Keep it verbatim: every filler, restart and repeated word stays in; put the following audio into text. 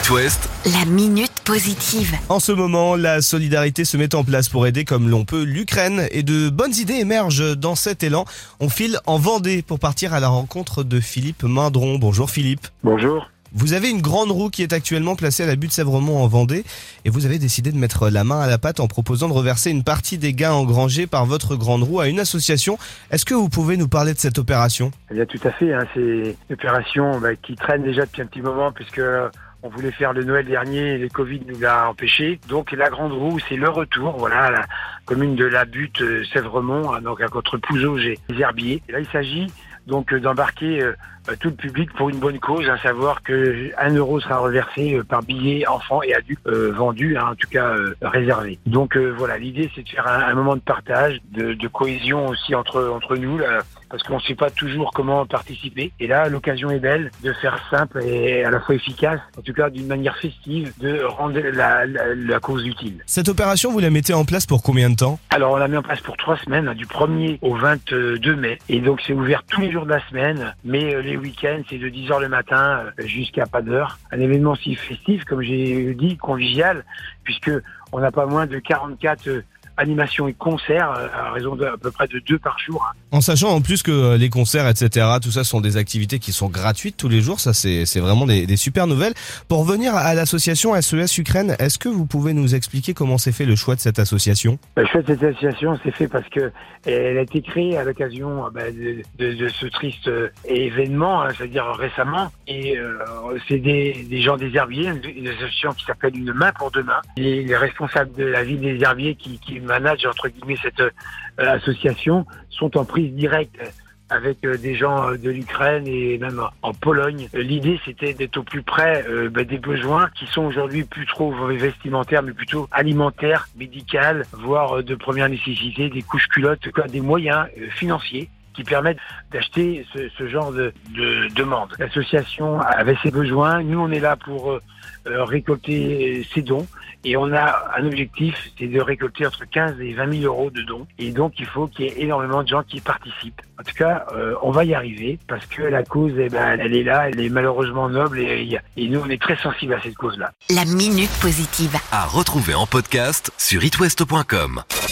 It West, la minute positive. En ce moment, la solidarité se met en place pour aider comme l'on peut l'Ukraine et de bonnes idées émergent dans cet élan. On file en Vendée pour partir à la rencontre de Philippe Mindron. Bonjour Philippe. Bonjour. Vous avez une grande roue qui est actuellement placée à la butte Sèvremont en Vendée et vous avez décidé de mettre la main à la pâte en proposant de reverser une partie des gains engrangés par votre grande roue à une association. Est-ce que vous pouvez nous parler de cette opération ? Eh bien, tout à fait. Hein, c'est une opération bah, qui traîne déjà depuis un petit moment puisque on voulait faire le Noël dernier et le Covid nous l'a empêché. Donc la grande roue, c'est le retour, voilà, à la commune de la butte euh, Sèvremont, hein, donc entre Pouzauges et les Herbiers. Et là, il s'agit donc euh, d'embarquer euh, tout le public pour une bonne cause, à savoir que un euro sera reversé euh, par billet enfants et adultes euh, vendus, hein, en tout cas euh, réservés. Donc euh, voilà, l'idée c'est de faire un, un moment de partage, de, de cohésion aussi entre entre nous, là, parce qu'on ne sait pas toujours comment participer. Et là, l'occasion est belle de faire simple et à la fois efficace, en tout cas d'une manière festive, de rendre la, la, la cause utile. Cette opération, vous la mettez en place pour combien de temps ? Alors, on l'a mis en place pour trois semaines, hein, du premier au vingt-deux mai. Et donc, c'est ouvert tous les jours de la semaine, mais euh, les week-ends, c'est de dix heures le matin euh, jusqu'à pas d'heure. Un événement si festif, comme j'ai dit, convivial, puisque on n'a pas moins de quarante-quatre euh, animations et concerts à raison d'à peu près de deux par jour. En sachant en plus que les concerts, et cetera, tout ça sont des activités qui sont gratuites tous les jours, ça c'est, c'est vraiment des, des super nouvelles. Pour revenir à l'association S E S Ukraine, est-ce que vous pouvez nous expliquer comment s'est fait le choix de cette association ? Le choix de cette association s'est fait parce que elle a été créée à l'occasion bah, de, de, de ce triste événement, hein, c'est-à-dire récemment, et euh, c'est des, des gens des Herbiers, une, une association qui s'appelle Une main pour demain, et les responsables de la ville des Herbiers qui, qui managent entre guillemets cette euh, association sont en prise directe avec euh, des gens euh, de l'Ukraine et même en Pologne. Euh, l'idée c'était d'être au plus près euh, bah, des besoins qui sont aujourd'hui plus trop vestimentaires mais plutôt alimentaires, médicales, voire euh, de première nécessité, des couches culottes, quoi, des moyens euh, financiers qui permettent d'acheter ce, ce genre de, de demande. L'association avait ses besoins, nous on est là pour euh, euh, récolter ses dons et on a un objectif, c'est de récolter entre quinze et vingt mille euros de dons et donc il faut qu'il y ait énormément de gens qui participent. En tout cas, euh, on va y arriver parce que la cause, eh ben, elle est là, elle est malheureusement noble et, et nous on est très sensibles à cette cause-là. La minute positive. à retrouver en podcast sur it west point com.